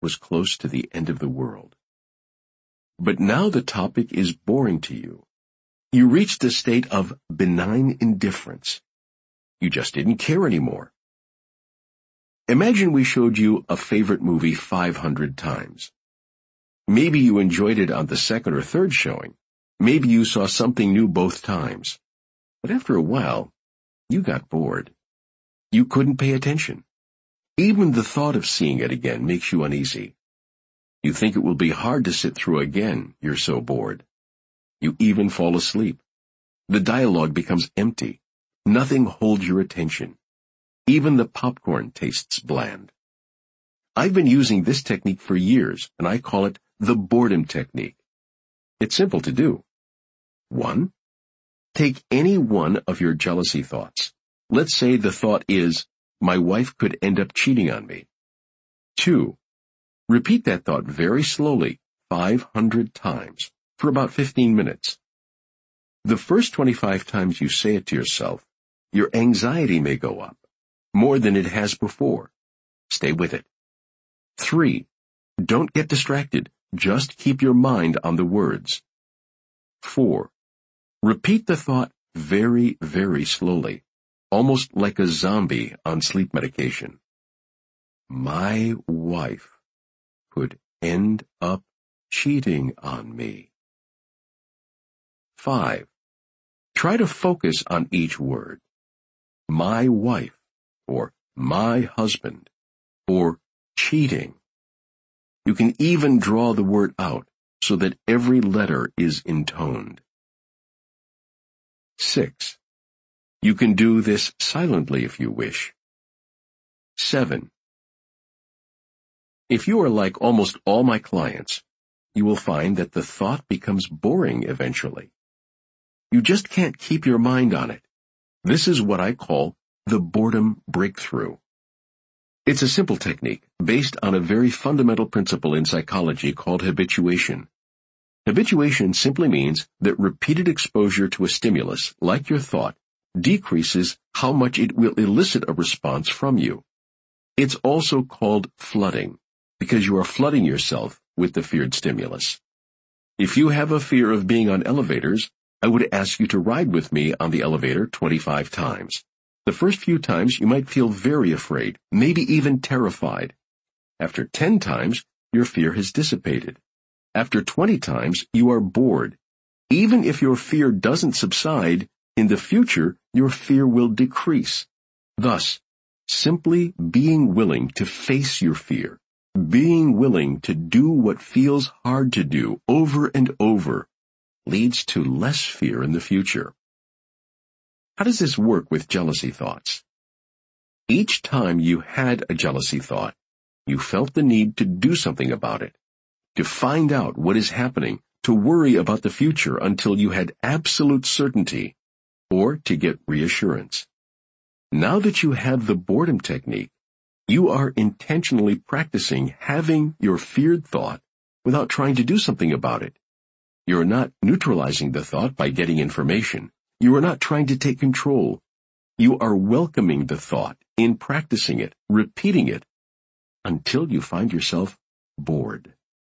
was close to the end of the world. But now the topic is boring to you. You reached a state of benign indifference. You just didn't care anymore. Imagine we showed you a favorite movie 500 times. Maybe you enjoyed it on the second or third showing. Maybe you saw something new both times. But after a while, you got bored. You couldn't pay attention. Even the thought of seeing it again makes you uneasy. You think it will be hard to sit through again, you're so bored. You even fall asleep. The dialogue becomes empty. Nothing holds your attention. Even the popcorn tastes bland. I've been using this technique for years, and I call it the boredom technique. It's simple to do. 1. Take any one of your jealousy thoughts. Let's say the thought is, my wife could end up cheating on me. 2. Repeat that thought very slowly, 500 times, for about 15 minutes. The first 25 times you say it to yourself, your anxiety may go up, more than it has before. Stay with it. 3. Don't get distracted. Just keep your mind on the words. 4. Repeat the thought very, very slowly, almost like a zombie on sleep medication. My wife could end up cheating on me. 5. Try to focus on each word. My wife, or my husband, or cheating. You can even draw the word out so that every letter is intoned. 6. You can do this silently if you wish. 7. If you are like almost all my clients, you will find that the thought becomes boring eventually. You just can't keep your mind on it. This is what I call the boredom breakthrough. It's a simple technique based on a very fundamental principle in psychology called habituation. Habituation simply means that repeated exposure to a stimulus, like your thought, decreases how much it will elicit a response from you. It's also called flooding, because you are flooding yourself with the feared stimulus. If you have a fear of being on elevators, I would ask you to ride with me on the elevator 25 times. The first few times you might feel very afraid, maybe even terrified. After 10 times, your fear has dissipated. After 20 times, you are bored. Even if your fear doesn't subside, in the future, your fear will decrease. Thus, simply being willing to face your fear, being willing to do what feels hard to do over and over, leads to less fear in the future. How does this work with jealousy thoughts? Each time you had a jealousy thought, you felt the need to do something about it, to find out what is happening, to worry about the future until you had absolute certainty, or to get reassurance. Now that you have the boredom technique, you are intentionally practicing having your feared thought without trying to do something about it. You are not neutralizing the thought by getting information. You are not trying to take control. You are welcoming the thought in practicing it, repeating it, until you find yourself bored.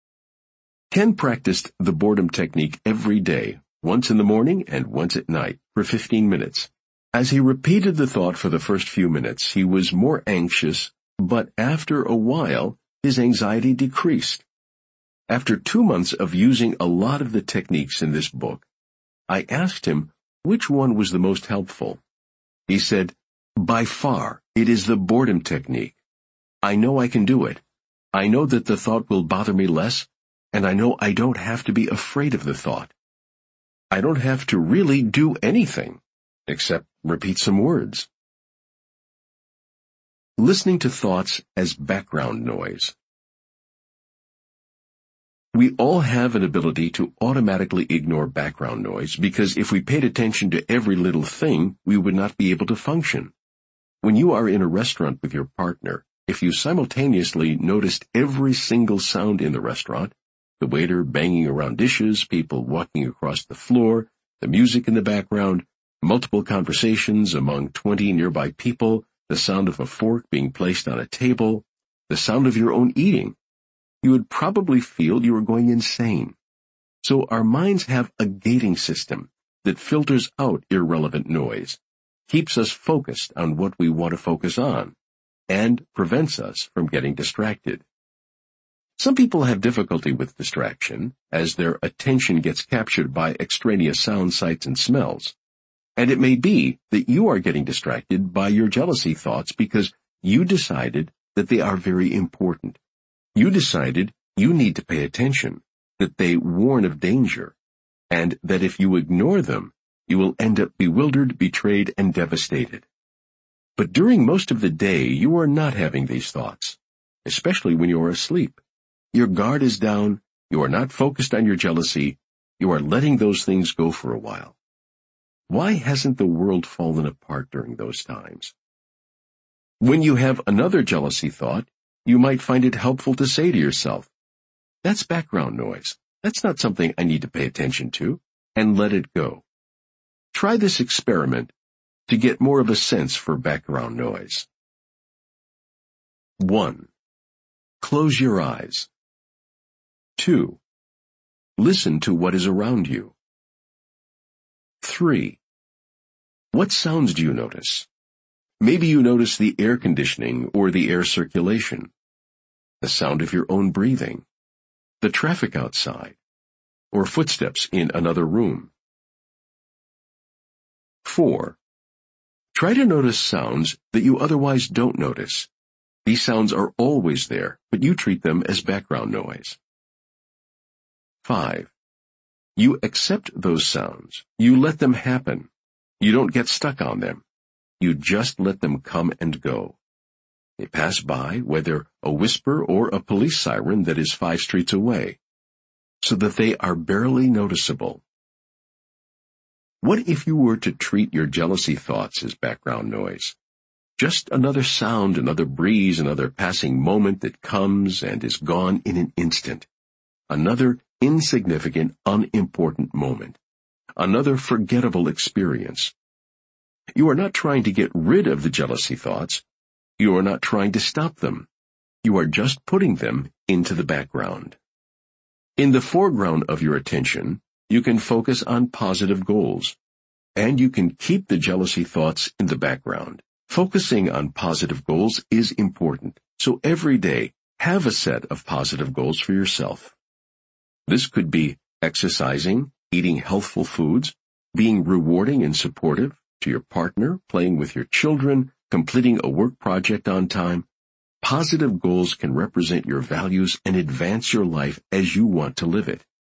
Ken practiced the boredom technique every day, once in the morning and once at night, for 15 minutes. As he repeated the thought for the first few minutes, he was more anxious, but after a while, his anxiety decreased. After 2 months of using a lot of the techniques in this book, I asked him which one was the most helpful. He said, by far, it is the boredom technique. I know I can do it. I know that the thought will bother me less, and I know I don't have to be afraid of the thought. I don't have to really do anything, except repeat some words. Listening to thoughts as background noise. We all have an ability to automatically ignore background noise because if we paid attention to every little thing, we would not be able to function. When you are in a restaurant with your partner, if you simultaneously noticed every single sound in the restaurant, the waiter banging around dishes, people walking across the floor, the music in the background, multiple conversations among 20 nearby people, the sound of a fork being placed on a table, the sound of your own eating, you would probably feel you are going insane. So our minds have a gating system that filters out irrelevant noise, keeps us focused on what we want to focus on, and prevents us from getting distracted. Some people have difficulty with distraction as their attention gets captured by extraneous sounds, sights, and smells. And it may be that you are getting distracted by your jealousy thoughts because you decided that they are very important. You decided you need to pay attention, that they warn of danger, and that if you ignore them, you will end up bewildered, betrayed, and devastated. But during most of the day, you are not having these thoughts, especially when you are asleep. Your guard is down, you are not focused on your jealousy, you are letting those things go for a while. Why hasn't the world fallen apart during those times? When you have another jealousy thought, you might find it helpful to say to yourself, "That's background noise. That's not something I need to pay attention to," and let it go. Try this experiment to get more of a sense for background noise. 1. Close your eyes. 2. Listen to what is around you. 3. What sounds do you notice? Maybe you notice the air conditioning or the air circulation, the sound of your own breathing, the traffic outside, or footsteps in another room. 4. Try to notice sounds that you otherwise don't notice. These sounds are always there, but you treat them as background noise. 5. You accept those sounds. You let them happen. You don't get stuck on them. You just let them come and go. They pass by, whether a whisper or a police siren that is 5 streets away, so that they are barely noticeable. What if you were to treat your jealousy thoughts as background noise? Just another sound, another breeze, another passing moment that comes and is gone in an instant. Another insignificant, unimportant moment. Another forgettable experience. You are not trying to get rid of the jealousy thoughts. You are not trying to stop them. You are just putting them into the background. In the foreground of your attention, you can focus on positive goals, and you can keep the jealousy thoughts in the background. Focusing on positive goals is important, so every day, have a set of positive goals for yourself. This could be exercising, eating healthful foods, being rewarding and supportive to your partner, playing with your children, completing a work project on time. Positive goals can represent your values and advance your life as you want to live it.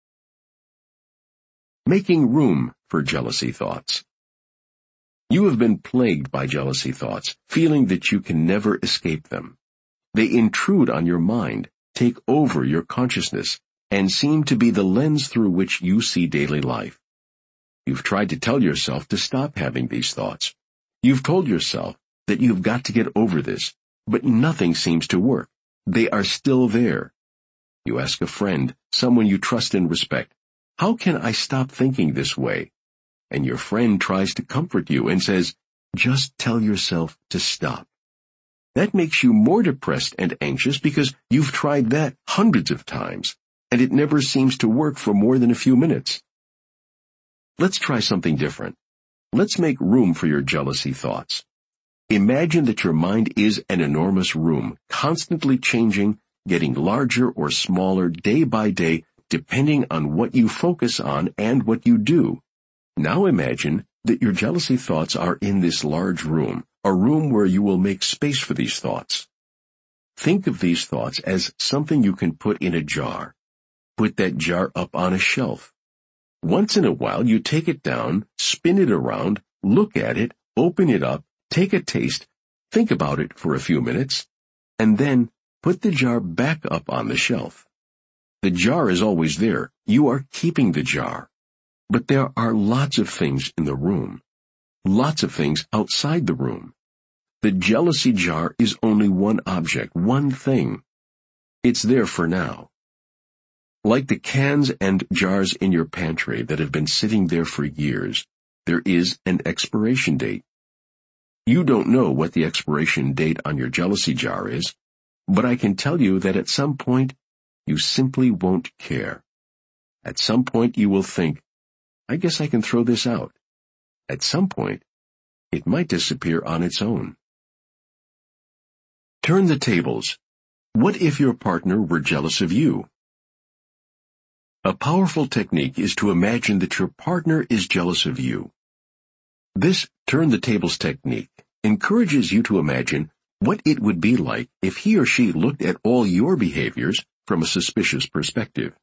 Making room for jealousy thoughts. You have been plagued by jealousy thoughts, feeling that you can never escape them. They intrude on your mind, take over your consciousness, and seem to be the lens through which you see daily life. You've tried to tell yourself to stop having these thoughts. You've told yourself that you've got to get over this, but nothing seems to work. They are still there. You ask a friend, someone you trust and respect, "How can I stop thinking this way?" And your friend tries to comfort you and says, "Just tell yourself to stop." That makes you more depressed and anxious because you've tried that hundreds of times, and it never seems to work for more than a few minutes. Let's try something different. Let's make room for your jealousy thoughts. Imagine that your mind is an enormous room, constantly changing, getting larger or smaller day by day, depending on what you focus on and what you do. Now imagine that your jealousy thoughts are in this large room, a room where you will make space for these thoughts. Think of these thoughts as something you can put in a jar. Put that jar up on a shelf. Once in a while, you take it down, spin it around, look at it, open it up, take a taste, think about it for a few minutes, and then put the jar back up on the shelf. The jar is always there. You are keeping the jar. But there are lots of things in the room. Lots of things outside the room. The jealousy jar is only one object, one thing. It's there for now. Like the cans and jars in your pantry that have been sitting there for years, there is an expiration date. You don't know what the expiration date on your jealousy jar is, but I can tell you that at some point You simply won't care. At some point you will think, I guess I can throw this out. At some point, it might disappear on its own. Turn the tables. What if your partner were jealous of you? A powerful technique is to imagine that your partner is jealous of you. This turn the tables technique encourages you to imagine what it would be like if he or she looked at all your behaviors from a suspicious perspective.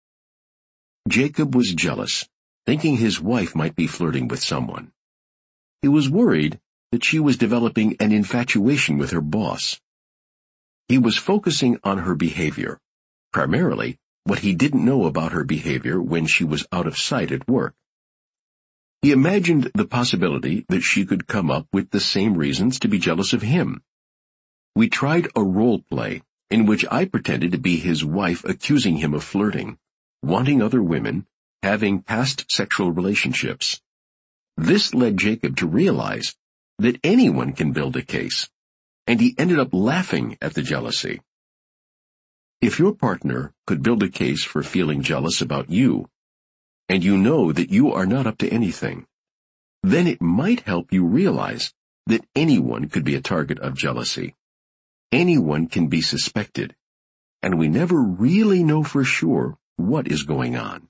Jacob was jealous, thinking his wife might be flirting with someone. He was worried that she was developing an infatuation with her boss. He was focusing on her behavior, primarily what he didn't know about her behavior when she was out of sight at work. He imagined the possibility that she could come up with the same reasons to be jealous of him. We tried a role play in which I pretended to be his wife accusing him of flirting, wanting other women, having past sexual relationships. This led Jacob to realize that anyone can build a case, and he ended up laughing at the jealousy. If your partner could build a case for feeling jealous about you, and you know that you are not up to anything, then it might help you realize that anyone could be a target of jealousy. Anyone can be suspected, and we never really know for sure what is going on.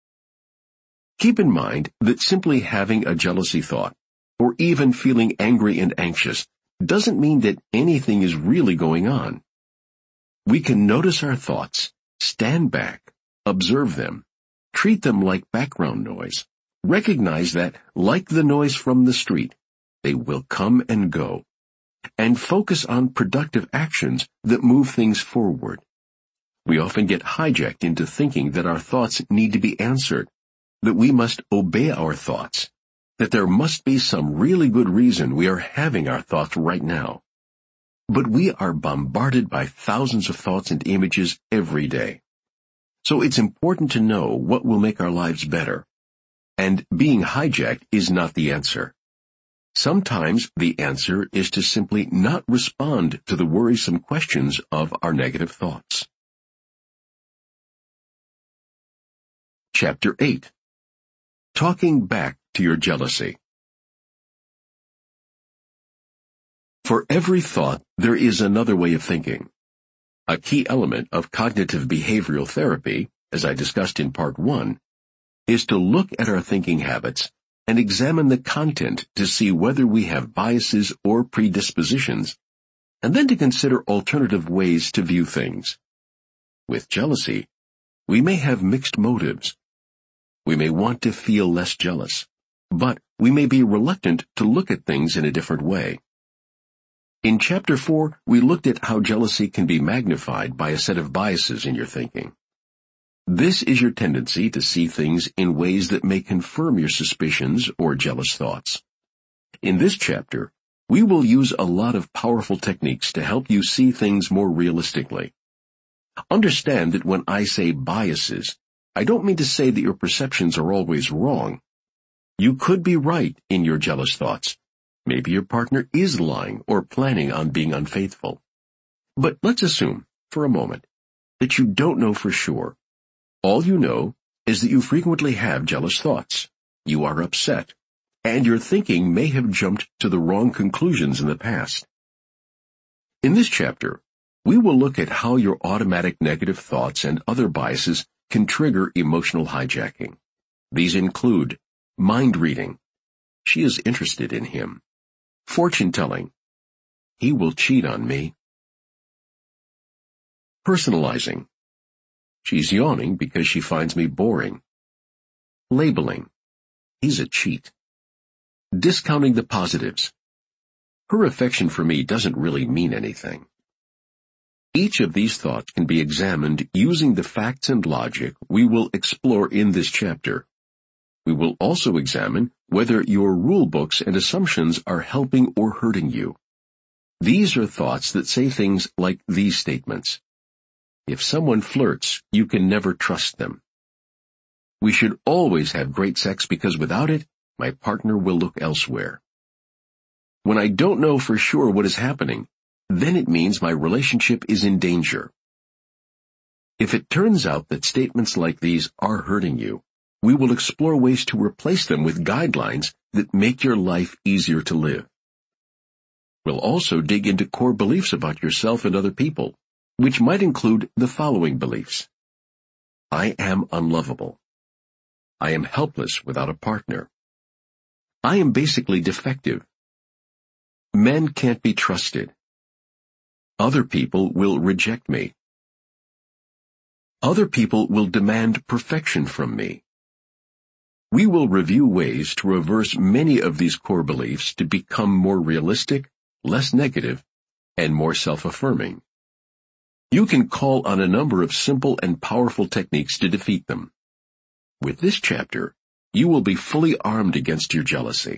Keep in mind that simply having a jealousy thought, or even feeling angry and anxious, doesn't mean that anything is really going on. We can notice our thoughts, stand back, observe them, treat them like background noise, recognize that, like the noise from the street, they will come and go, and focus on productive actions that move things forward. We often get hijacked into thinking that our thoughts need to be answered, that we must obey our thoughts, that there must be some really good reason we are having our thoughts right now. But we are bombarded by thousands of thoughts and images every day. So it's important to know what will make our lives better. And being hijacked is not the answer. Sometimes the answer is to simply not respond to the worrisome questions of our negative thoughts. Chapter 8. Talking back to your jealousy. For every thought, there is another way of thinking. A key element of cognitive behavioral therapy, as I discussed in Part 1, is to look at our thinking habits and examine the content to see whether we have biases or predispositions, and then to consider alternative ways to view things. With jealousy, we may have mixed motives. We may want to feel less jealous, but we may be reluctant to look at things in a different way. In Chapter 4, we looked at how jealousy can be magnified by a set of biases in your thinking. This is your tendency to see things in ways that may confirm your suspicions or jealous thoughts. In this chapter, we will use a lot of powerful techniques to help you see things more realistically. Understand that when I say biases, I don't mean to say that your perceptions are always wrong. You could be right in your jealous thoughts. Maybe your partner is lying or planning on being unfaithful. But let's assume, for a moment, that you don't know for sure. All you know is that you frequently have jealous thoughts. You are upset, and your thinking may have jumped to the wrong conclusions in the past. In this chapter, we will look at how your automatic negative thoughts and other biases can trigger emotional hijacking. These include mind reading. She is interested in him. Fortune-telling. He will cheat on me. Personalizing. She's yawning because she finds me boring. Labeling. He's a cheat. Discounting the positives. Her affection for me doesn't really mean anything. Each of these thoughts can be examined using the facts and logic we will explore in this chapter. We will also examine whether your rule books and assumptions are helping or hurting you. These are thoughts that say things like these statements. If someone flirts, you can never trust them. We should always have great sex because without it, my partner will look elsewhere. When I don't know for sure what is happening, then it means my relationship is in danger. If it turns out that statements like these are hurting you, we will explore ways to replace them with guidelines that make your life easier to live. We'll also dig into core beliefs about yourself and other people, which might include the following beliefs. I am unlovable. I am helpless without a partner. I am basically defective. Men can't be trusted. Other people will reject me. Other people will demand perfection from me. We will review ways to reverse many of these core beliefs to become more realistic, less negative, and more self-affirming. You can call on a number of simple and powerful techniques to defeat them. With this chapter, you will be fully armed against your jealousy.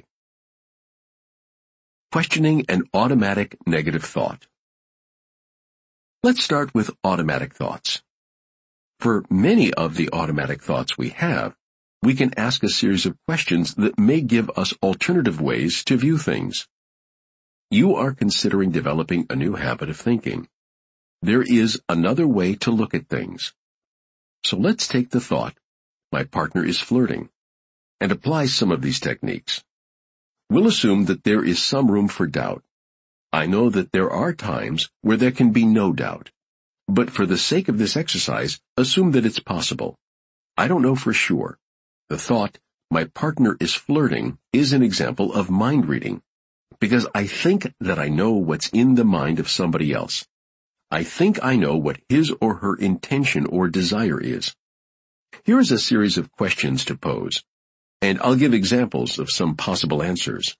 Questioning an automatic negative thought. Let's start with automatic thoughts. For many of the automatic thoughts we have, we can ask a series of questions that may give us alternative ways to view things. You are considering developing a new habit of thinking. There is another way to look at things. So let's take the thought, my partner is flirting, and apply some of these techniques. We'll assume that there is some room for doubt. I know that there are times where there can be no doubt. But for the sake of this exercise, assume that it's possible. I don't know for sure. The thought, my partner is flirting, is an example of mind reading, because I think that I know what's in the mind of somebody else. I think I know what his or her intention or desire is. Here is a series of questions to pose, and I'll give examples of some possible answers.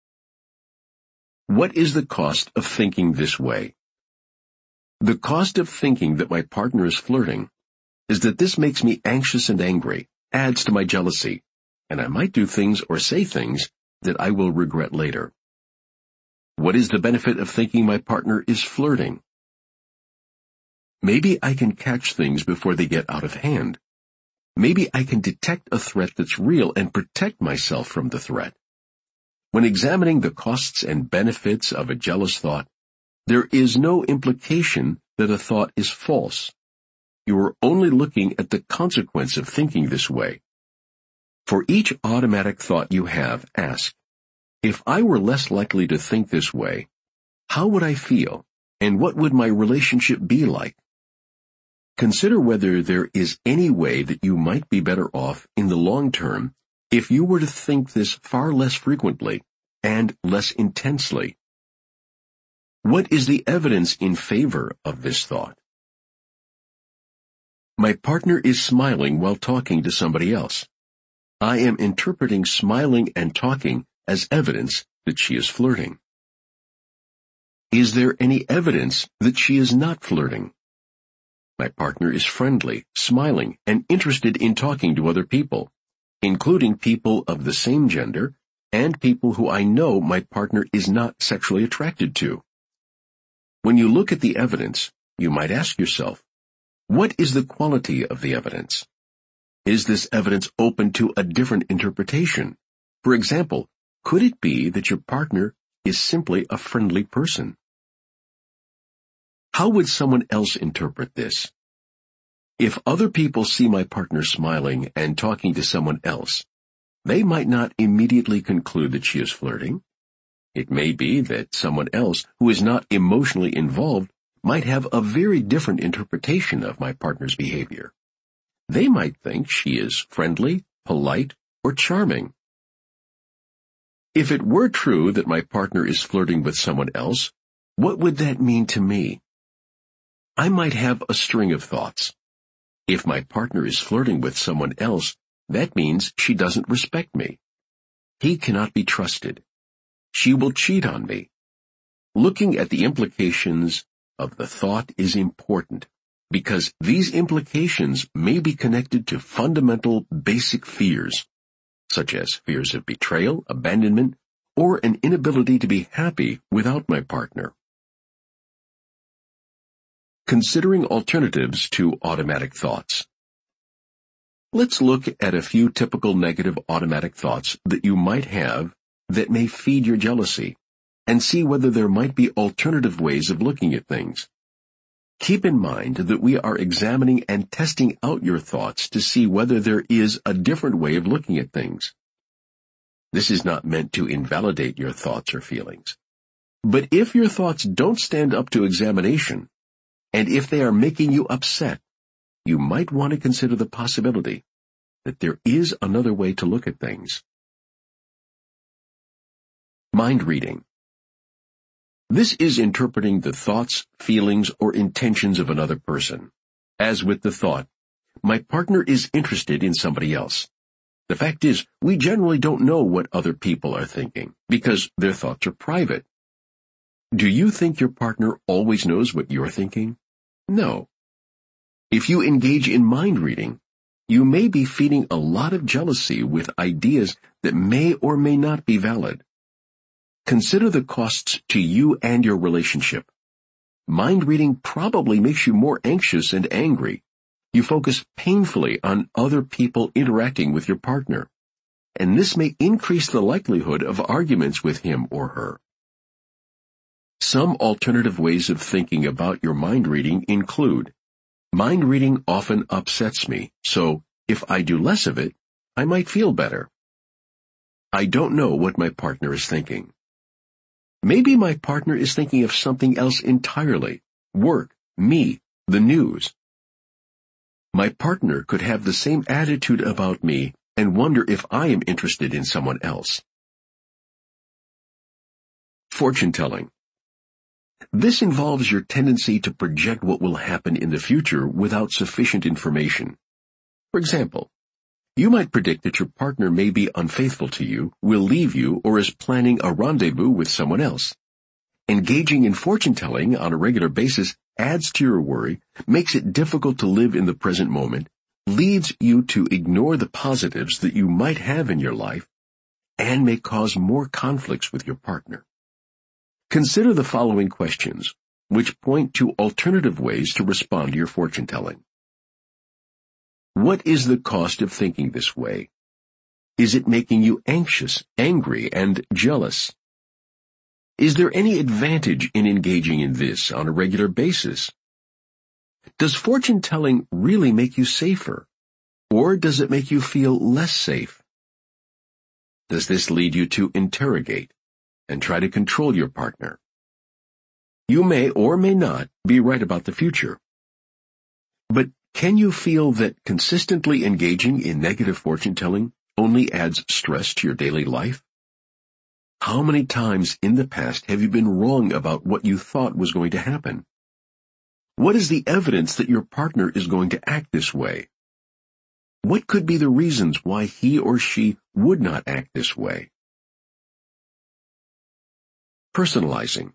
What is the cost of thinking this way? The cost of thinking that my partner is flirting is that this makes me anxious and angry, adds to my jealousy, and I might do things or say things that I will regret later. What is the benefit of thinking my partner is flirting? Maybe I can catch things before they get out of hand. Maybe I can detect a threat that's real and protect myself from the threat. When examining the costs and benefits of a jealous thought, there is no implication that a thought is false. You are only looking at the consequence of thinking this way. For each automatic thought you have, ask, if I were less likely to think this way, how would I feel, and what would my relationship be like? Consider whether there is any way that you might be better off in the long term if you were to think this far less frequently and less intensely. What is the evidence in favor of this thought? My partner is smiling while talking to somebody else. I am interpreting smiling and talking as evidence that she is flirting. Is there any evidence that she is not flirting? My partner is friendly, smiling, and interested in talking to other people, including people of the same gender and people who I know my partner is not sexually attracted to. When you look at the evidence, you might ask yourself, what is the quality of the evidence? Is this evidence open to a different interpretation? For example, could it be that your partner is simply a friendly person? How would someone else interpret this? If other people see my partner smiling and talking to someone else, they might not immediately conclude that she is flirting. It may be that someone else who is not emotionally involved might have a very different interpretation of my partner's behavior. They might think she is friendly, polite, or charming. If it were true that my partner is flirting with someone else, what would that mean to me? I might have a string of thoughts. If my partner is flirting with someone else, that means she doesn't respect me. He cannot be trusted. She will cheat on me. Looking at the implications of the thought is important, because these implications may be connected to fundamental basic fears, such as fears of betrayal, abandonment, or an inability to be happy without my partner. Considering alternatives to automatic thoughts. Let's look at a few typical negative automatic thoughts that you might have that may feed your jealousy, and see whether there might be alternative ways of looking at things. Keep in mind that we are examining and testing out your thoughts to see whether there is a different way of looking at things. This is not meant to invalidate your thoughts or feelings. But if your thoughts don't stand up to examination, and if they are making you upset, you might want to consider the possibility that there is another way to look at things. Mind reading. This is interpreting the thoughts, feelings, or intentions of another person. As with the thought, my partner is interested in somebody else. The fact is, we generally don't know what other people are thinking, because their thoughts are private. Do you think your partner always knows what you're thinking? No. If you engage in mind reading, you may be feeding a lot of jealousy with ideas that may or may not be valid. Consider the costs to you and your relationship. Mind reading probably makes you more anxious and angry. You focus painfully on other people interacting with your partner, and this may increase the likelihood of arguments with him or her. Some alternative ways of thinking about your mind reading include, mind reading often upsets me, so if I do less of it, I might feel better. I don't know what my partner is thinking. Maybe my partner is thinking of something else entirely, work, me, the news. My partner could have the same attitude about me and wonder if I am interested in someone else. Fortune-telling. This involves your tendency to project what will happen in the future without sufficient information. For example, you might predict that your partner may be unfaithful to you, will leave you, or is planning a rendezvous with someone else. Engaging in fortune-telling on a regular basis adds to your worry, makes it difficult to live in the present moment, leads you to ignore the positives that you might have in your life, and may cause more conflicts with your partner. Consider the following questions, which point to alternative ways to respond to your fortune-telling. What is the cost of thinking this way? Is it making you anxious, angry, and jealous? Is there any advantage in engaging in this on a regular basis? Does fortune-telling really make you safer, or does it make you feel less safe? Does this lead you to interrogate and try to control your partner? You may or may not be right about the future. But can you feel that consistently engaging in negative fortune-telling only adds stress to your daily life? How many times in the past have you been wrong about what you thought was going to happen? What is the evidence that your partner is going to act this way? What could be the reasons why he or she would not act this way? Personalizing.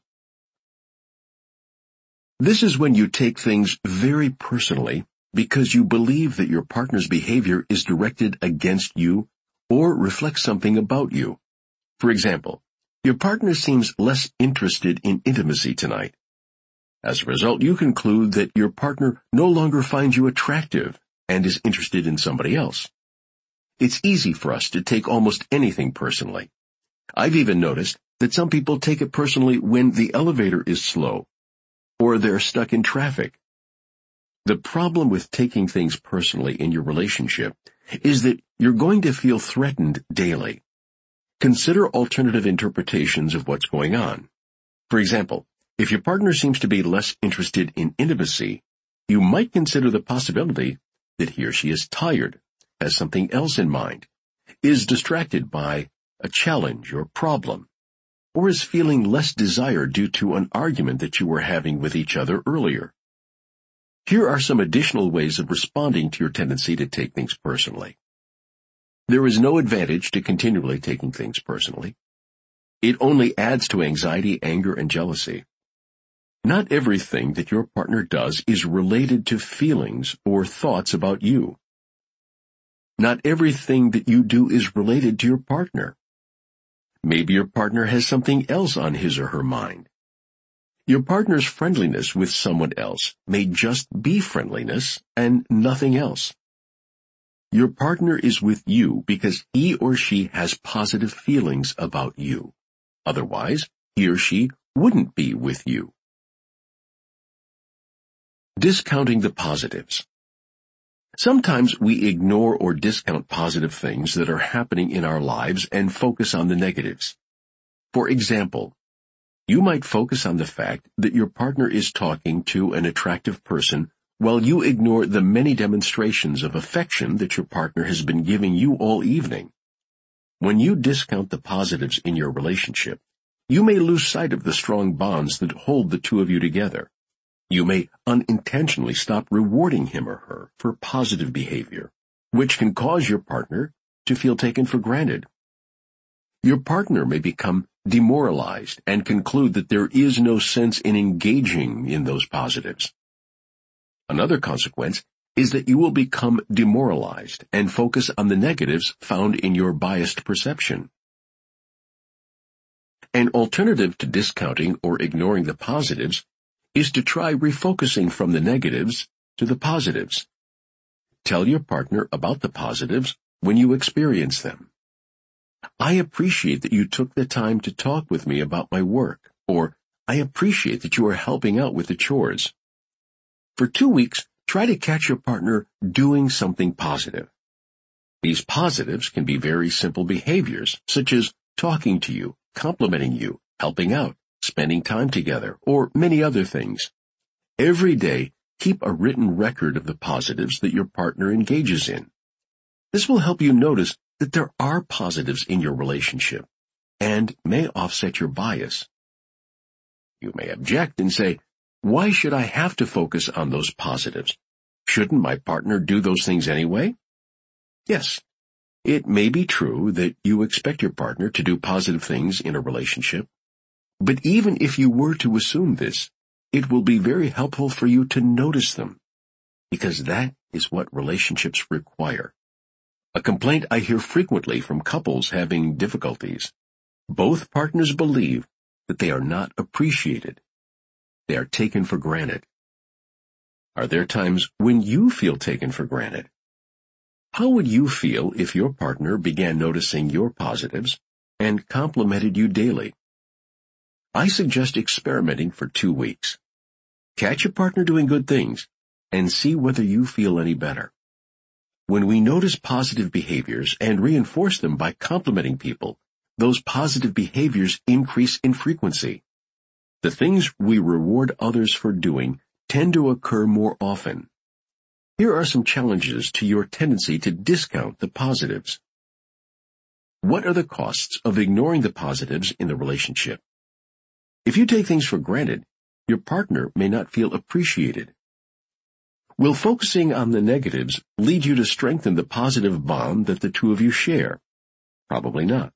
This is when you take things very personally because you believe that your partner's behavior is directed against you or reflects something about you. For example, your partner seems less interested in intimacy tonight. As a result, you conclude that your partner no longer finds you attractive and is interested in somebody else. It's easy for us to take almost anything personally. I've even noticed that some people take it personally when the elevator is slow or they're stuck in traffic. The problem with taking things personally in your relationship is that you're going to feel threatened daily. Consider alternative interpretations of what's going on. For example, if your partner seems to be less interested in intimacy, you might consider the possibility that he or she is tired, has something else in mind, is distracted by a challenge or problem, or is feeling less desire due to an argument that you were having with each other earlier. Here are some additional ways of responding to your tendency to take things personally. There is no advantage to continually taking things personally. It only adds to anxiety, anger, and jealousy. Not everything that your partner does is related to feelings or thoughts about you. Not everything that you do is related to your partner. Maybe your partner has something else on his or her mind. Your partner's friendliness with someone else may just be friendliness and nothing else. Your partner is with you because he or she has positive feelings about you. Otherwise, he or she wouldn't be with you. Discounting the positives. Sometimes we ignore or discount positive things that are happening in our lives and focus on the negatives. For example, you might focus on the fact that your partner is talking to an attractive person while you ignore the many demonstrations of affection that your partner has been giving you all evening. When you discount the positives in your relationship, you may lose sight of the strong bonds that hold the two of you together. You may unintentionally stop rewarding him or her for positive behavior, which can cause your partner to feel taken for granted. Your partner may become demoralized and conclude that there is no sense in engaging in those positives. Another consequence is that you will become demoralized and focus on the negatives found in your biased perception. An alternative to discounting or ignoring the positives is to try refocusing from the negatives to the positives. Tell your partner about the positives when you experience them. I appreciate that you took the time to talk with me about my work, or I appreciate that you are helping out with the chores. For 2 weeks, try to catch your partner doing something positive. These positives can be very simple behaviors, such as talking to you, complimenting you, helping out, spending time together, or many other things. Every day, keep a written record of the positives that your partner engages in. This will help you notice that there are positives in your relationship and may offset your bias. You may object and say, "Why should I have to focus on those positives? Shouldn't my partner do those things anyway?" Yes, it may be true that you expect your partner to do positive things in a relationship, but even if you were to assume this, it will be very helpful for you to notice them, because that is what relationships require. A complaint I hear frequently from couples having difficulties. Both partners believe that they are not appreciated. They are taken for granted. Are there times when you feel taken for granted? How would you feel if your partner began noticing your positives and complimented you daily? I suggest experimenting for 2 weeks. Catch your partner doing good things and see whether you feel any better. When we notice positive behaviors and reinforce them by complimenting people, those positive behaviors increase in frequency. The things we reward others for doing tend to occur more often. Here are some challenges to your tendency to discount the positives. What are the costs of ignoring the positives in the relationship? If you take things for granted, your partner may not feel appreciated. Will focusing on the negatives lead you to strengthen the positive bond that the two of you share? Probably not.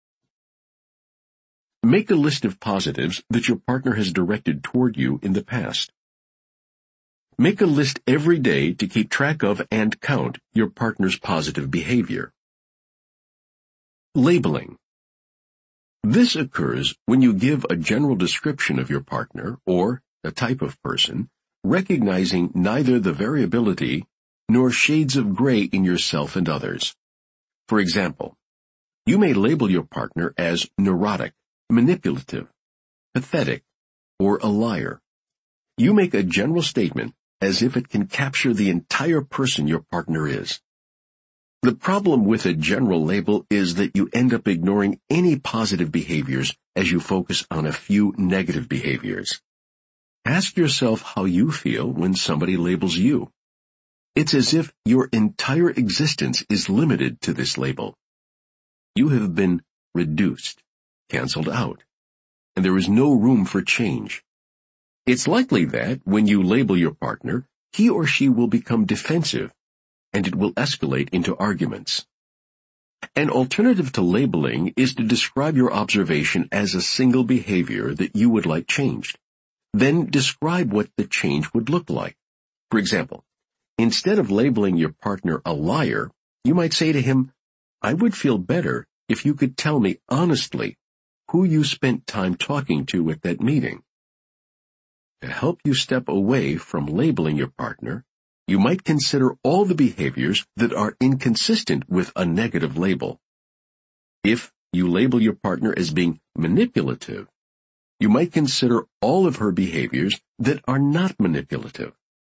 Make a list of positives that your partner has directed toward you in the past. Make a list every day to keep track of and count your partner's positive behavior. Labeling. This occurs when you give a general description of your partner or a type of person, recognizing neither the variability nor shades of gray in yourself and others. For example, you may label your partner as neurotic, manipulative, pathetic, or a liar. You make a general statement as if it can capture the entire person your partner is. The problem with a general label is that you end up ignoring any positive behaviors as you focus on a few negative behaviors. Ask yourself how you feel when somebody labels you. It's as if your entire existence is limited to this label. You have been reduced, canceled out, and there is no room for change. It's likely that, when you label your partner, he or she will become defensive, and it will escalate into arguments. An alternative to labeling is to describe your observation as a single behavior that you would like changed. Then describe what the change would look like. For example, instead of labeling your partner a liar, you might say to him, "I would feel better if you could tell me honestly who you spent time talking to at that meeting." To help you step away from labeling your partner, you might consider all the behaviors that are inconsistent with a negative label. If you label your partner as being manipulative, you might consider all of her behaviors that are not manipulative.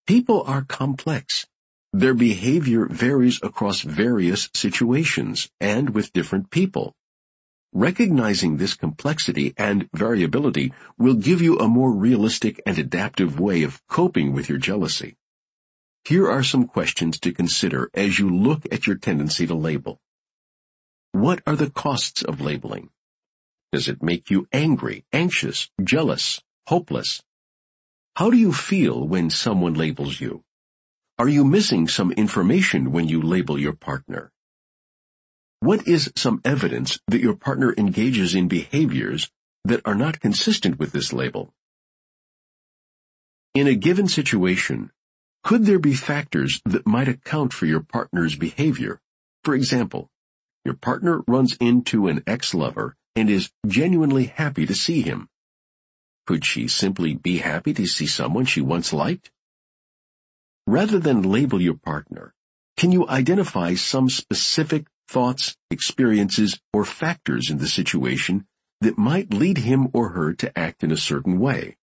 People are complex. Their behavior varies across various situations and with different people. Recognizing this complexity and variability will give you a more realistic and adaptive way of coping with your jealousy. Here are some questions to consider as you look at your tendency to label. What are the costs of labeling? Does it make you angry, anxious, jealous, hopeless? How do you feel when someone labels you? Are you missing some information when you label your partner? What is some evidence that your partner engages in behaviors that are not consistent with this label? In a given situation, could there be factors that might account for your partner's behavior? For example, your partner runs into an ex-lover and is genuinely happy to see him. Could she simply be happy to see someone she once liked? Rather than label your partner, can you identify some specific thoughts, experiences, or factors in the situation that might lead him or her to act in a certain way?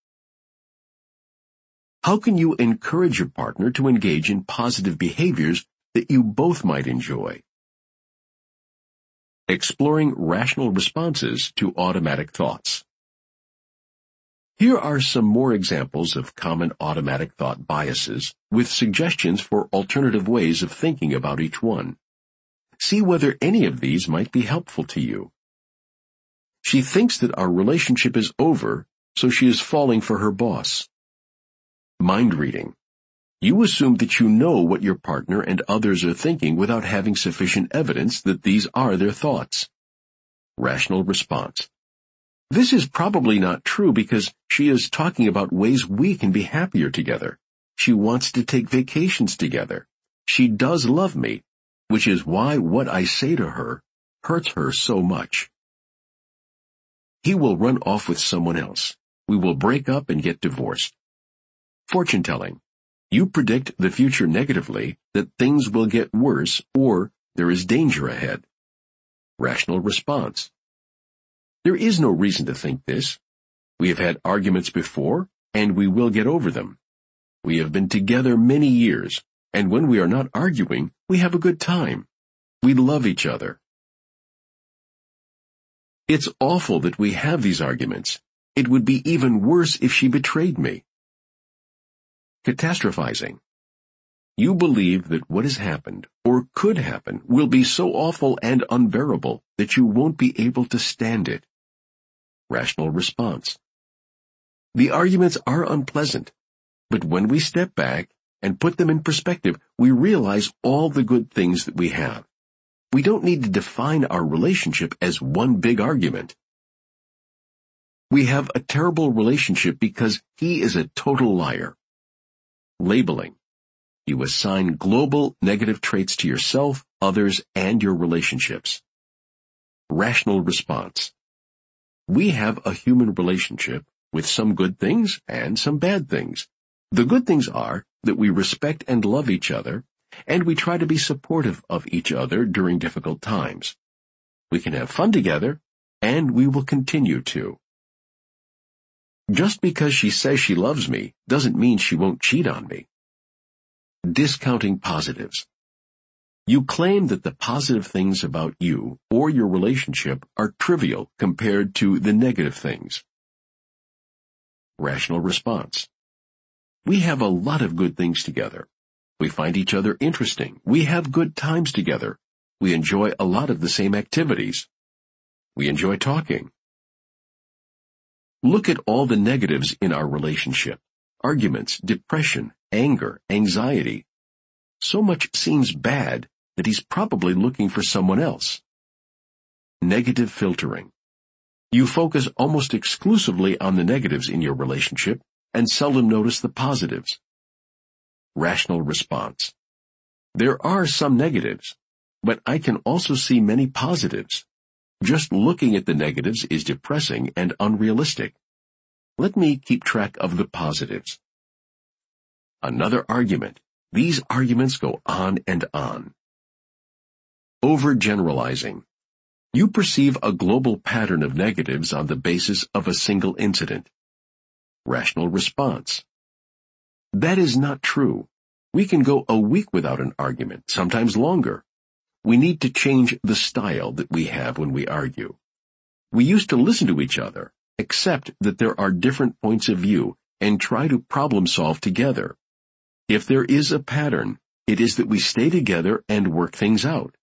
How can you encourage your partner to engage in positive behaviors that you both might enjoy? Exploring rational responses to automatic thoughts. Here are some more examples of common automatic thought biases with suggestions for alternative ways of thinking about each one. See whether any of these might be helpful to you. She thinks that our relationship is over, so she is falling for her boss. Mind reading. You assume that you know what your partner and others are thinking without having sufficient evidence that these are their thoughts. Rational response. This is probably not true because she is talking about ways we can be happier together. She wants to take vacations together. She does love me, which is why what I say to her hurts her so much. He will run off with someone else. We will break up and get divorced. Fortune telling. You predict the future negatively, that things will get worse or there is danger ahead. Rational response. There is no reason to think this. We have had arguments before, and we will get over them. We have been together many years, and when we are not arguing, we have a good time. We love each other. It's awful that we have these arguments. It would be even worse if she betrayed me. Catastrophizing. You believe that what has happened, or could happen, will be so awful and unbearable that you won't be able to stand it. Rational response. The arguments are unpleasant, but when we step back and put them in perspective, we realize all the good things that we have. We don't need to define our relationship as one big argument. We have a terrible relationship because he is a total liar. Labeling. You assign global negative traits to yourself, others, and your relationships. Rational response. We have a human relationship with some good things and some bad things. The good things are that we respect and love each other, and we try to be supportive of each other during difficult times. We can have fun together, and we will continue to. Just because she says she loves me doesn't mean she won't cheat on me. Discounting positives. You claim that the positive things about you or your relationship are trivial compared to the negative things. Rational response. We have a lot of good things together. We find each other interesting. We have good times together. We enjoy a lot of the same activities. We enjoy talking. Look at all the negatives in our relationship. Arguments, depression, anger, anxiety. So much seems bad that he's probably looking for someone else. Negative filtering. You focus almost exclusively on the negatives in your relationship and seldom notice the positives. Rational response. There are some negatives, but I can also see many positives. Just looking at the negatives is depressing and unrealistic. Let me keep track of the positives. Another argument. These arguments go on and on. Overgeneralizing. You perceive a global pattern of negatives on the basis of a single incident. Rational response. That is not true. We can go a week without an argument, sometimes longer. We need to change the style that we have when we argue. We used to listen to each other, accept that there are different points of view, and try to problem solve together. If there is a pattern, it is that we stay together and work things out.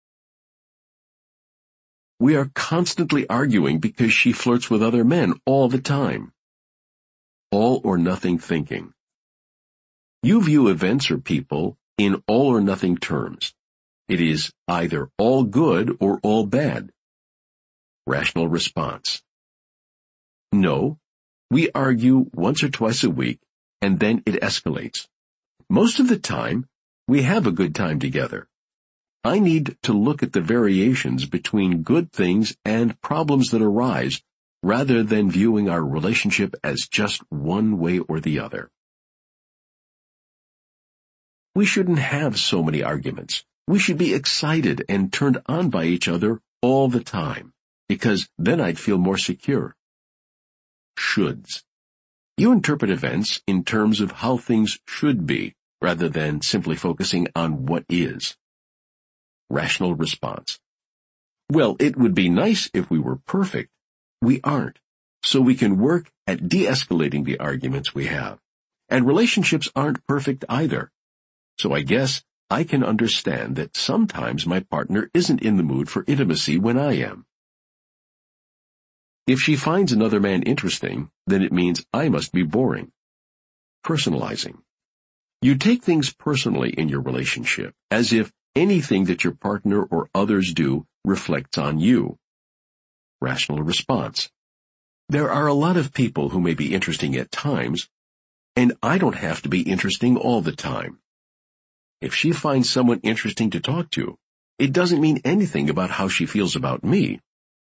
We are constantly arguing because she flirts with other men all the time. All or nothing thinking. You view events or people in all or nothing terms. It is either all good or all bad. Rational response. No, we argue once or twice a week, and then it escalates. Most of the time, we have a good time together. I need to look at the variations between good things and problems that arise, rather than viewing our relationship as just one way or the other. We shouldn't have so many arguments. We should be excited and turned on by each other all the time, because then I'd feel more secure. Shoulds. You interpret events in terms of how things should be, rather than simply focusing on what is. Rational response. Well, it would be nice if we were perfect. We aren't, so we can work at de-escalating the arguments we have. And relationships aren't perfect either. So I guess I can understand that sometimes my partner isn't in the mood for intimacy when I am. If she finds another man interesting, then it means I must be boring. Personalizing. You take things personally in your relationship, as if anything that your partner or others do reflects on you. Rational response. There are a lot of people who may be interesting at times, and I don't have to be interesting all the time. If she finds someone interesting to talk to, it doesn't mean anything about how she feels about me.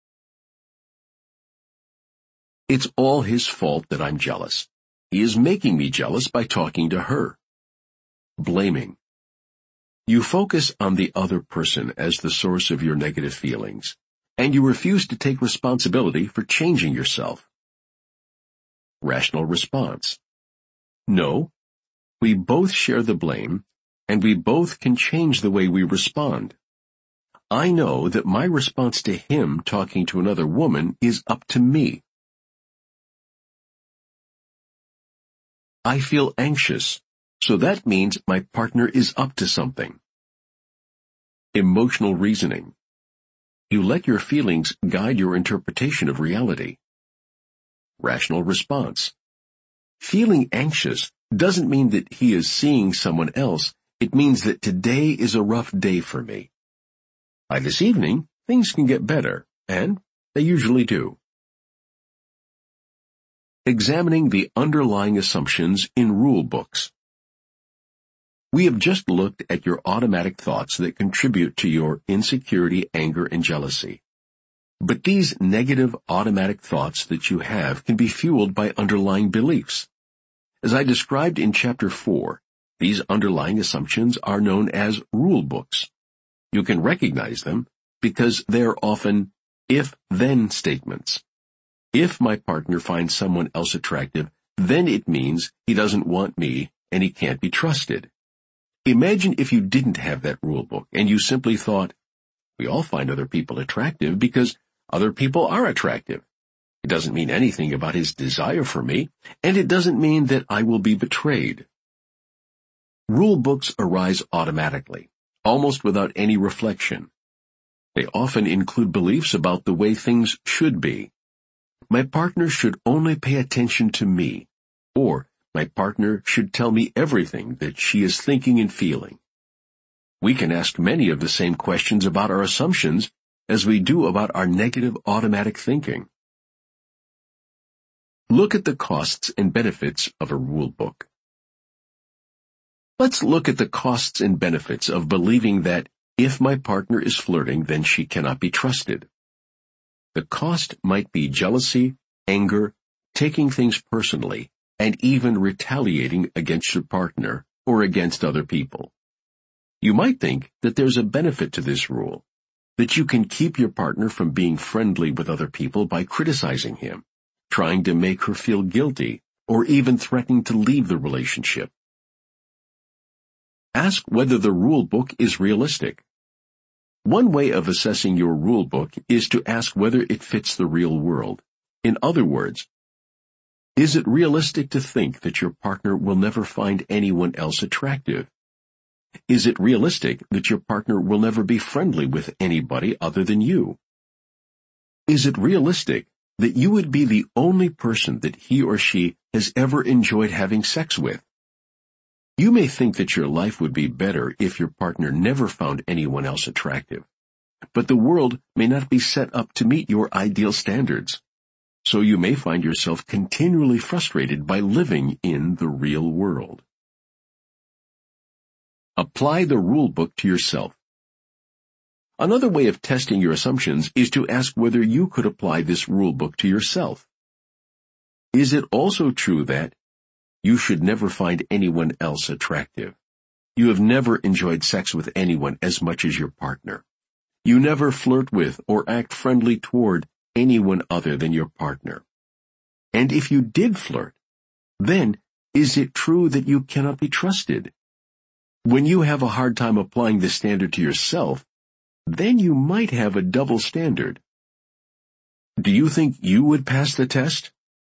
It's all his fault that I'm jealous. He is making me jealous by talking to her. Blaming. You focus on the other person as the source of your negative feelings, and you refuse to take responsibility for changing yourself. Rational response. No, we both share the blame, and we both can change the way we respond. I know that my response to him talking to another woman is up to me. I feel anxious, so that means my partner is up to something. Emotional reasoning. You let your feelings guide your interpretation of reality. Rational response. Feeling anxious doesn't mean that he is seeing someone else. It means that today is a rough day for me. By this evening, things can get better, and they usually do. Examining the underlying assumptions in rule books. We have just looked at your automatic thoughts that contribute to your insecurity, anger, and jealousy. But these negative automatic thoughts that you have can be fueled by underlying beliefs. As I described in Chapter 4, these underlying assumptions are known as rule books. You can recognize them because they are often if-then statements. If my partner finds someone else attractive, then it means he doesn't want me and he can't be trusted. Imagine if you didn't have that rule book and you simply thought, we all find other people attractive because other people are attractive. It doesn't mean anything about his desire for me, and it doesn't mean that I will be betrayed. Rule books arise automatically, almost without any reflection. They often include beliefs about the way things should be. My partner should only pay attention to me, or my partner should tell me everything that she is thinking and feeling. We can ask many of the same questions about our assumptions as we do about our negative automatic thinking. Look at the costs and benefits of a rule book. Let's look at the costs and benefits of believing that if my partner is flirting, then she cannot be trusted. The cost might be jealousy, anger, taking things personally, and even retaliating against your partner or against other people. You might think that there's a benefit to this rule, that you can keep your partner from being friendly with other people by criticizing him, trying to make her feel guilty, or even threatening to leave the relationship. Ask whether the rule book is realistic. One way of assessing your rule book is to ask whether it fits the real world. In other words, is it realistic to think that your partner will never find anyone else attractive? Is it realistic that your partner will never be friendly with anybody other than you? Is it realistic that you would be the only person that he or she has ever enjoyed having sex with? You may think that your life would be better if your partner never found anyone else attractive, but the world may not be set up to meet your ideal standards. So you may find yourself continually frustrated by living in the real world. Apply the rule book to yourself. Another way of testing your assumptions is to ask whether you could apply this rule book to yourself. Is it also true that you should never find anyone else attractive? You have never enjoyed sex with anyone as much as your partner. You never flirt with or act friendly toward anyone other than your partner. And if you did flirt, then is it true that you cannot be trusted? When you have a hard time applying this standard to yourself, then you might have a double standard. Do you think you would pass the test?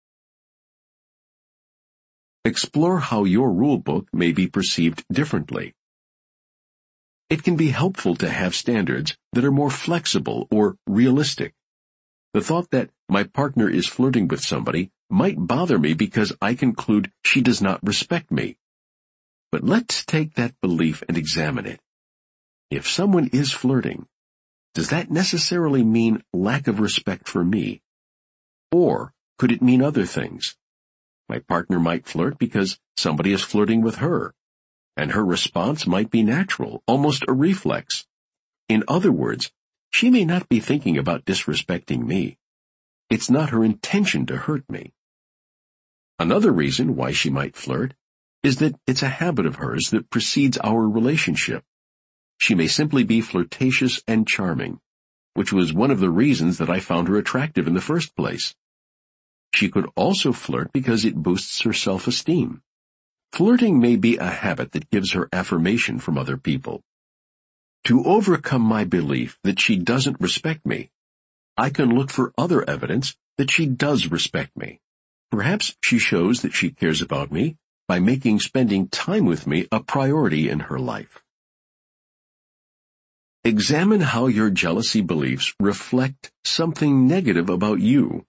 Explore how your rule book may be perceived differently. It can be helpful to have standards that are more flexible or realistic. The thought that my partner is flirting with somebody might bother me because I conclude she does not respect me. But let's take that belief and examine it. If someone is flirting, does that necessarily mean lack of respect for me? Or could it mean other things? My partner might flirt because somebody is flirting with her, and her response might be natural, almost a reflex. In other words, she may not be thinking about disrespecting me. It's not her intention to hurt me. Another reason why she might flirt is that it's a habit of hers that precedes our relationship. She may simply be flirtatious and charming, which was one of the reasons that I found her attractive in the first place. She could also flirt because it boosts her self-esteem. Flirting may be a habit that gives her affirmation from other people. To overcome my belief that she doesn't respect me, I can look for other evidence that she does respect me. Perhaps she shows that she cares about me by making spending time with me a priority in her life. Examine how your jealousy beliefs reflect something negative about you.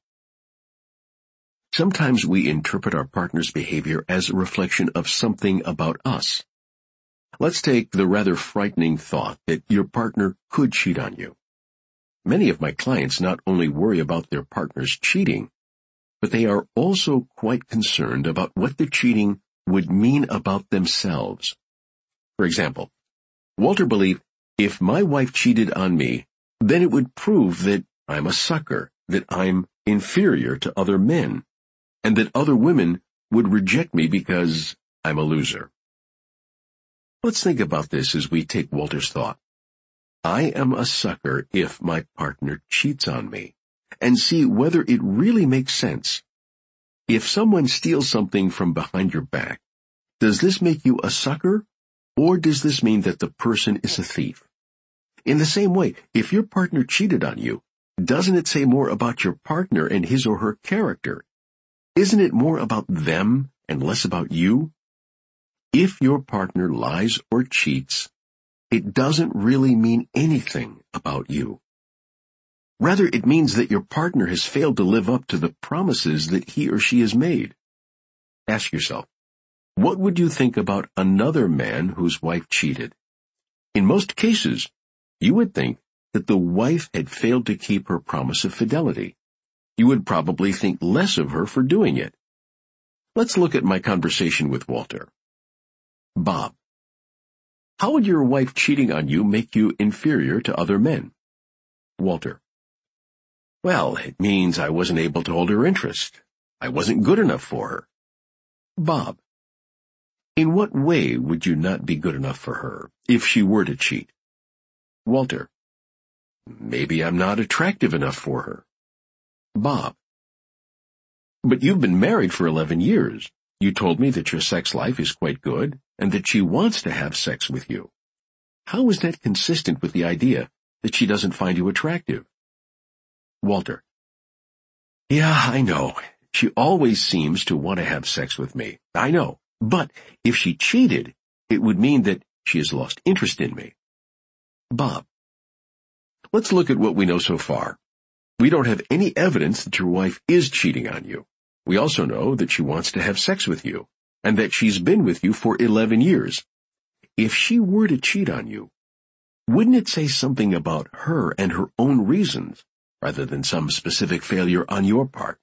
Sometimes we interpret our partner's behavior as a reflection of something about us. Let's take the rather frightening thought that your partner could cheat on you. Many of my clients not only worry about their partner's cheating, but they are also quite concerned about what the cheating would mean about themselves. For example, Walter believed if my wife cheated on me, then it would prove that I'm a sucker, that I'm inferior to other men, and that other women would reject me because I'm a loser. Let's think about this as we take Walter's thought. I am a sucker if my partner cheats on me, and see whether it really makes sense. If someone steals something from behind your back, does this make you a sucker, or does this mean that the person is a thief? In the same way, if your partner cheated on you, doesn't it say more about your partner and his or her character? Isn't it more about them and less about you? If your partner lies or cheats, it doesn't really mean anything about you. Rather, it means that your partner has failed to live up to the promises that he or she has made. Ask yourself, what would you think about another man whose wife cheated? In most cases, you would think that the wife had failed to keep her promise of fidelity. You would probably think less of her for doing it. Let's look at my conversation with Walter. Bob: how would your wife cheating on you make you inferior to other men? Walter: well, it means I wasn't able to hold her interest. I wasn't good enough for her. Bob: in what way would you not be good enough for her if she were to cheat? Walter: maybe I'm not attractive enough for her. Bob: But you've been married for 11 years. You told me that your sex life is quite good and that she wants to have sex with you. How is that consistent with the idea that she doesn't find you attractive? Walter: Yeah, I know. She always seems to want to have sex with me. I know. But if she cheated, it would mean that she has lost interest in me. Bob: Let's look at what we know so far. We don't have any evidence that your wife is cheating on you. We also know that she wants to have sex with you, and that she's been with you for 11 years. If she were to cheat on you, wouldn't it say something about her and her own reasons, rather than some specific failure on your part?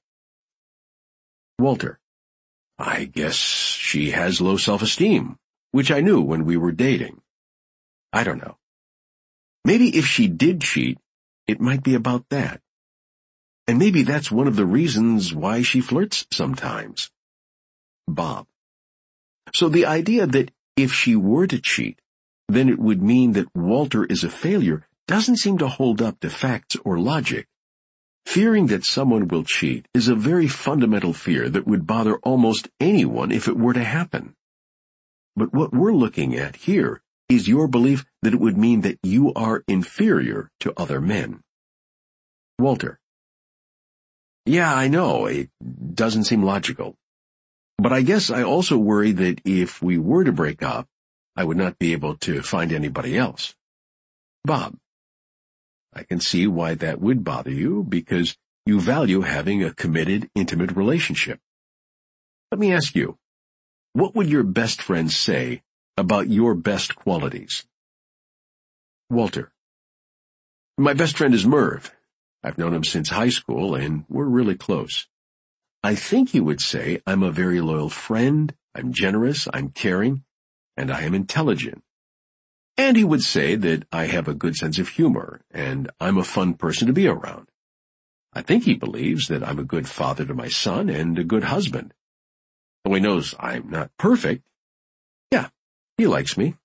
Walter: I guess she has low self-esteem, which I knew when we were dating. I don't know. Maybe if she did cheat, it might be about that. And maybe that's one of the reasons why she flirts sometimes. Bob: So the idea that if she were to cheat, then it would mean that Walter is a failure doesn't seem to hold up to facts or logic. Fearing that someone will cheat is a very fundamental fear that would bother almost anyone if it were to happen. But what we're looking at here is your belief that it would mean that you are inferior to other men. Walter: Yeah, I know, it doesn't seem logical. But I guess I also worry that if we were to break up, I would not be able to find anybody else. Bob: I can see why that would bother you, because you value having a committed, intimate relationship. Let me ask you, what would your best friend say about your best qualities? Walter: My best friend is Merv. I've known him since high school, and we're really close. I think he would say I'm a very loyal friend, I'm generous, I'm caring, and I am intelligent. And he would say that I have a good sense of humor, and I'm a fun person to be around. I think he believes that I'm a good father to my son and a good husband. Though he knows I'm not perfect, yeah, he likes me.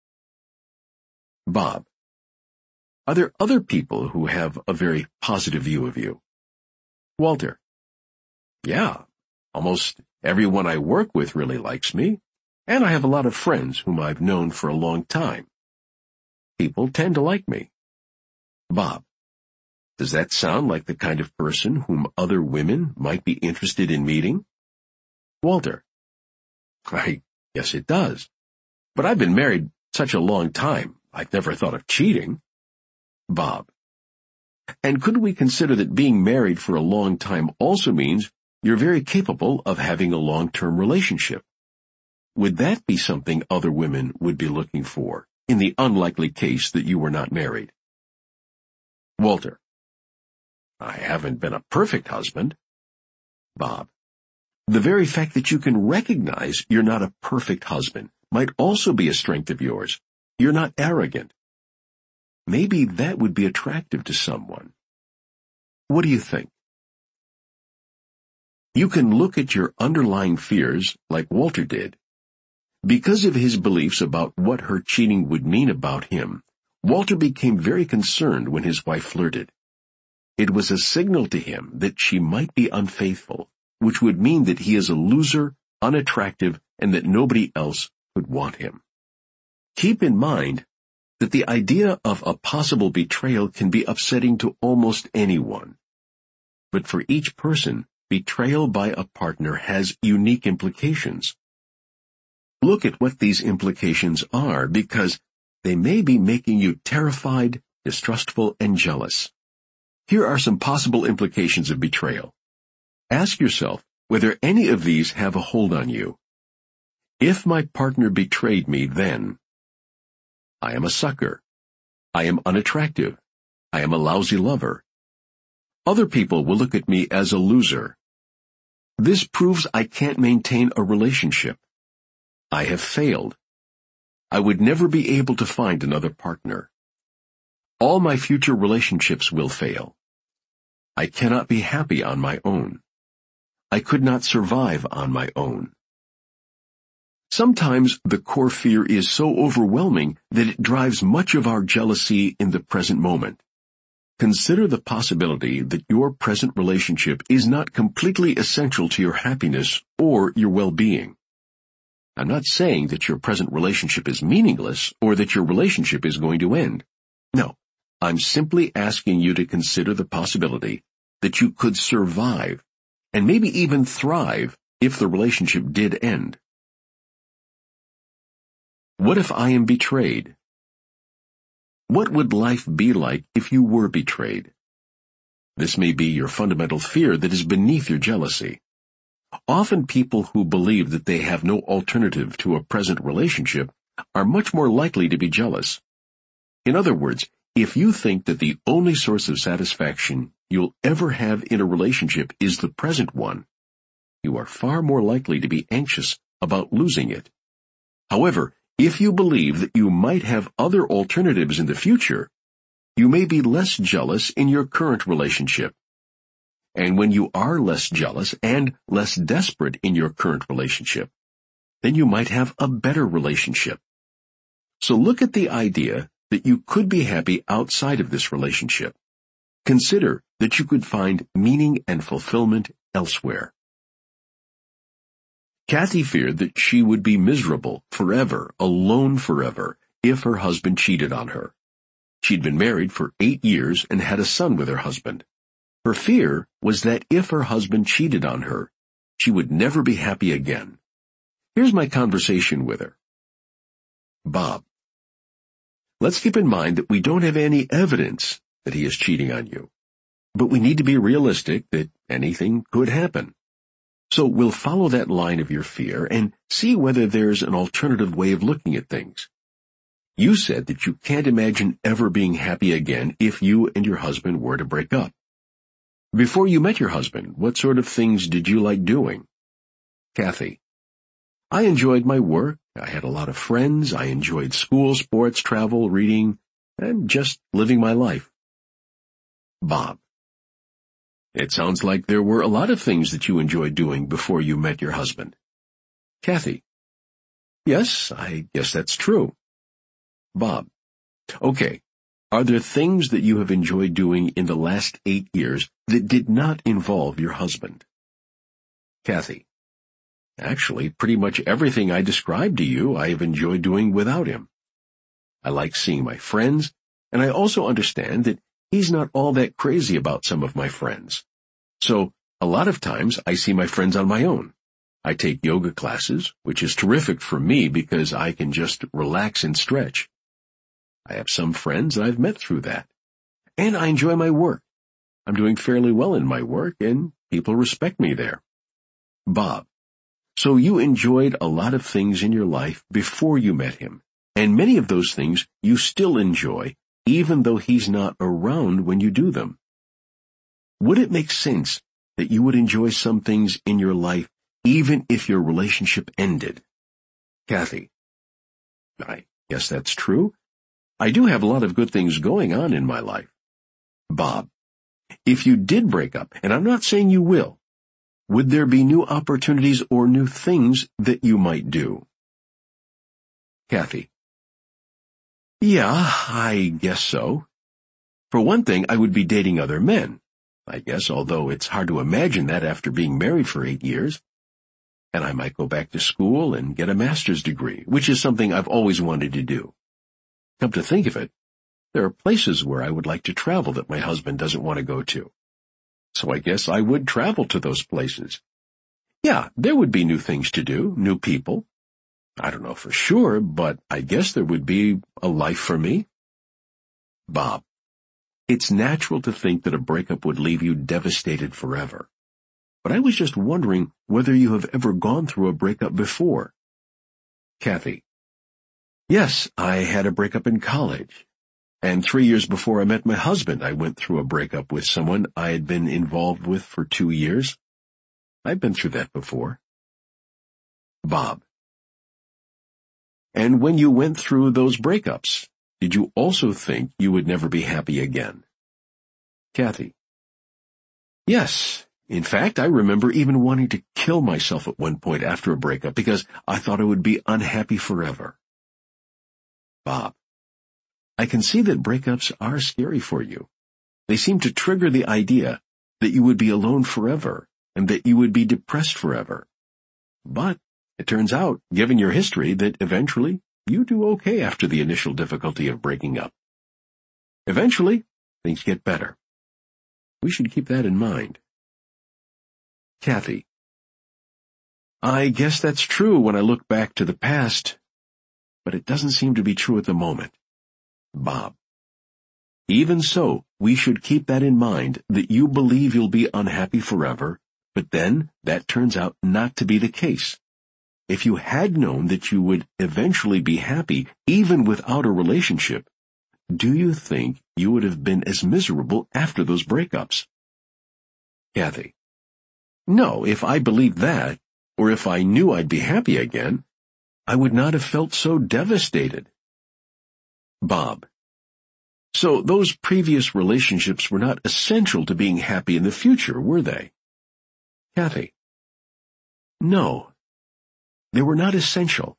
Bob: Are there other people who have a very positive view of you? Walter: Yeah, almost everyone I work with really likes me, and I have a lot of friends whom I've known for a long time. People tend to like me. Bob: Does that sound like the kind of person whom other women might be interested in meeting? Walter: I guess it does. But I've been married such a long time, I've never thought of cheating. Bob: And could we consider that being married for a long time also means you're very capable of having a long-term relationship? Would that be something other women would be looking for, in the unlikely case that you were not married? Walter: I haven't been a perfect husband. Bob: The very fact that you can recognize you're not a perfect husband might also be a strength of yours. You're not arrogant. Maybe that would be attractive to someone. What do you think? You can look at your underlying fears like Walter did. Because of his beliefs about what her cheating would mean about him, Walter became very concerned when his wife flirted. It was a signal to him that she might be unfaithful, which would mean that he is a loser, unattractive, and that nobody else could want him. Keep in mind that the idea of a possible betrayal can be upsetting to almost anyone. But for each person, betrayal by a partner has unique implications. Look at what these implications are, because they may be making you terrified, distrustful, and jealous. Here are some possible implications of betrayal. Ask yourself whether any of these have a hold on you. If my partner betrayed me, then I am a sucker. I am unattractive. I am a lousy lover. Other people will look at me as a loser. This proves I can't maintain a relationship. I have failed. I would never be able to find another partner. All my future relationships will fail. I cannot be happy on my own. I could not survive on my own. Sometimes the core fear is so overwhelming that it drives much of our jealousy in the present moment. Consider the possibility that your present relationship is not completely essential to your happiness or your well-being. I'm not saying that your present relationship is meaningless or that your relationship is going to end. No, I'm simply asking you to consider the possibility that you could survive and maybe even thrive if the relationship did end. What if I am betrayed? What would life be like if you were betrayed? This may be your fundamental fear that is beneath your jealousy. Often people who believe that they have no alternative to a present relationship are much more likely to be jealous. In other words, if you think that the only source of satisfaction you'll ever have in a relationship is the present one, you are far more likely to be anxious about losing it. However, if you believe that you might have other alternatives in the future, you may be less jealous in your current relationship. And when you are less jealous and less desperate in your current relationship, then you might have a better relationship. So look at the idea that you could be happy outside of this relationship. Consider that you could find meaning and fulfillment elsewhere. Kathy feared that she would be miserable forever, alone forever, if her husband cheated on her. She'd been married for 8 years and had a son with her husband. Her fear was that if her husband cheated on her, she would never be happy again. Here's my conversation with her. Bob, let's keep in mind that we don't have any evidence that he is cheating on you, but we need to be realistic that anything could happen. So we'll follow that line of your fear and see whether there's an alternative way of looking at things. You said that you can't imagine ever being happy again if you and your husband were to break up. Before you met your husband, what sort of things did you like doing? Kathy, I enjoyed my work, I had a lot of friends, I enjoyed school, sports, travel, reading, and just living my life. Bob, it sounds like there were a lot of things that you enjoyed doing before you met your husband. Kathy, yes, I guess that's true. Bob, okay, are there things that you have enjoyed doing in the last 8 years that did not involve your husband? Kathy, actually, pretty much everything I described to you I have enjoyed doing without him. I like seeing my friends, and I also understand that he's not all that crazy about some of my friends. So, a lot of times I see my friends on my own. I take yoga classes, which is terrific for me because I can just relax and stretch. I have some friends that I've met through that. And I enjoy my work. I'm doing fairly well in my work, and people respect me there. Bob, so you enjoyed a lot of things in your life before you met him, and many of those things you still enjoy, even though he's not around when you do them. Would it make sense that you would enjoy some things in your life even if your relationship ended? Kathy, I guess that's true. I do have a lot of good things going on in my life. Bob, if you did break up, and I'm not saying you will, would there be new opportunities or new things that you might do? Kathy, yeah, I guess so. For one thing, I would be dating other men, I guess, although it's hard to imagine that after being married for 8 years. And I might go back to school and get a master's degree, which is something I've always wanted to do. Come to think of it, there are places where I would like to travel that my husband doesn't want to go to. So I guess I would travel to those places. Yeah, there would be new things to do, new people. I don't know for sure, but I guess there would be a life for me. Bob, it's natural to think that a breakup would leave you devastated forever. But I was just wondering whether you have ever gone through a breakup before. Kathy, yes, I had a breakup in college. And 3 years before I met my husband, I went through a breakup with someone I had been involved with for 2 years. I've been through that before. Bob, and when you went through those breakups, did you also think you would never be happy again? Kathy, yes. In fact, I remember even wanting to kill myself at one point after a breakup because I thought I would be unhappy forever. Bob, I can see that breakups are scary for you. They seem to trigger the idea that you would be alone forever and that you would be depressed forever. But it turns out, given your history, that eventually you do okay after the initial difficulty of breaking up. Eventually, things get better. We should keep that in mind. Kathy: I guess that's true when I look back to the past, but it doesn't seem to be true at the moment. Bob: even so, we should keep that in mind, that you believe you'll be unhappy forever, but then that turns out not to be the case. If you had known that you would eventually be happy even without a relationship, do you think you would have been as miserable after those breakups? Kathy: no, if I believed that, or if I knew I'd be happy again, I would not have felt so devastated. Bob: so those previous relationships were not essential to being happy in the future, were they? Kathy: no, they were not essential.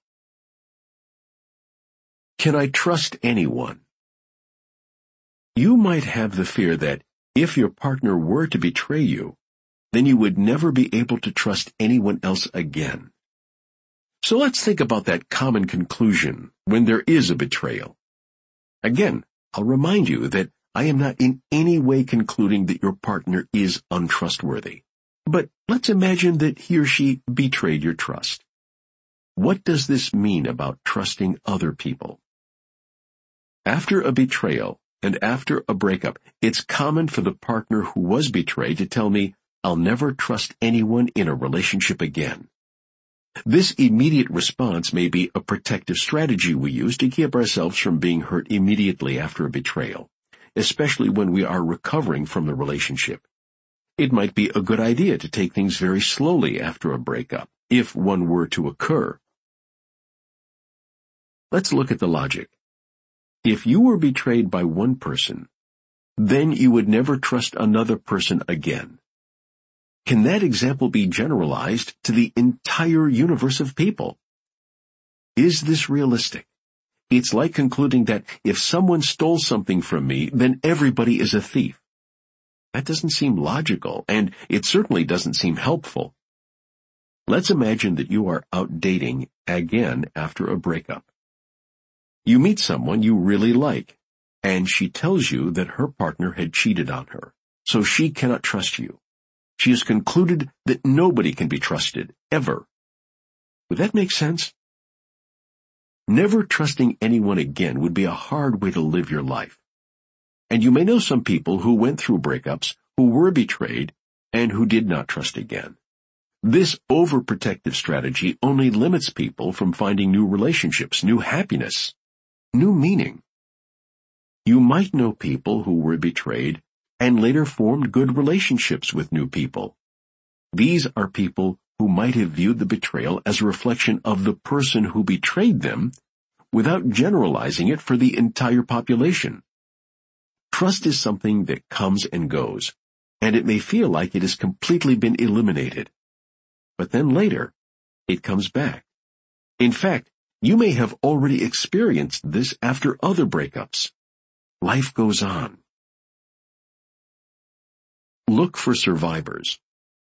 Can I trust anyone? You might have the fear that if your partner were to betray you, then you would never be able to trust anyone else again. So let's think about that common conclusion when there is a betrayal. Again, I'll remind you that I am not in any way concluding that your partner is untrustworthy. But let's imagine that he or she betrayed your trust. What does this mean about trusting other people? After a betrayal and after a breakup, it's common for the partner who was betrayed to tell me, "I'll never trust anyone in a relationship again." This immediate response may be a protective strategy we use to keep ourselves from being hurt immediately after a betrayal, especially when we are recovering from the relationship. It might be a good idea to take things very slowly after a breakup, if one were to occur. Let's look at the logic. If you were betrayed by one person, then you would never trust another person again. Can that example be generalized to the entire universe of people? Is this realistic? It's like concluding that if someone stole something from me, then everybody is a thief. That doesn't seem logical, and it certainly doesn't seem helpful. Let's imagine that you are out dating again after a breakup. You meet someone you really like, and she tells you that her partner had cheated on her, so she cannot trust you. She has concluded that nobody can be trusted, ever. Would that make sense? Never trusting anyone again would be a hard way to live your life. And you may know some people who went through breakups, who were betrayed, and who did not trust again. This overprotective strategy only limits people from finding new relationships, new happiness, new meaning. You might know people who were betrayed and later formed good relationships with new people. These are people who might have viewed the betrayal as a reflection of the person who betrayed them without generalizing it for the entire population. Trust is something that comes and goes, and it may feel like it has completely been eliminated. But then later, it comes back. In fact, you may have already experienced this after other breakups. Life goes on. Look for survivors.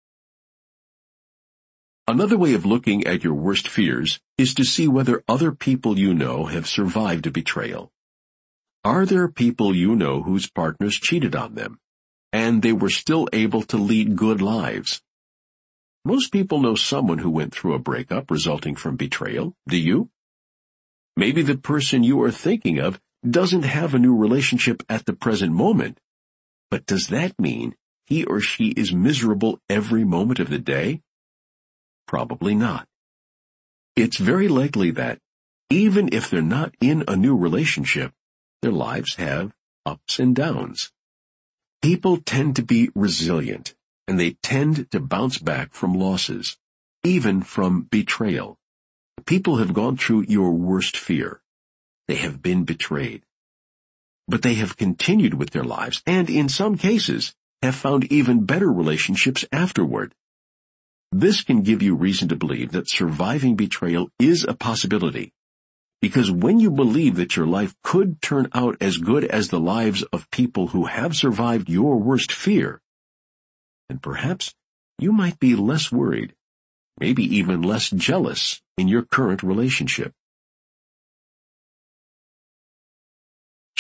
Another way of looking at your worst fears is to see whether other people you know have survived a betrayal. Are there people you know whose partners cheated on them, and they were still able to lead good lives? Most people know someone who went through a breakup resulting from betrayal. Do you? Maybe the person you are thinking of doesn't have a new relationship at the present moment, but does that mean he or she is miserable every moment of the day? Probably not. It's very likely that, even if they're not in a new relationship, their lives have ups and downs. People tend to be resilient, and they tend to bounce back from losses, even from betrayal. People have gone through your worst fear. They have been betrayed. But they have continued with their lives, and in some cases, have found even better relationships afterward. This can give you reason to believe that surviving betrayal is a possibility. Because when you believe that your life could turn out as good as the lives of people who have survived your worst fear, then perhaps you might be less worried, maybe even less jealous in your current relationship.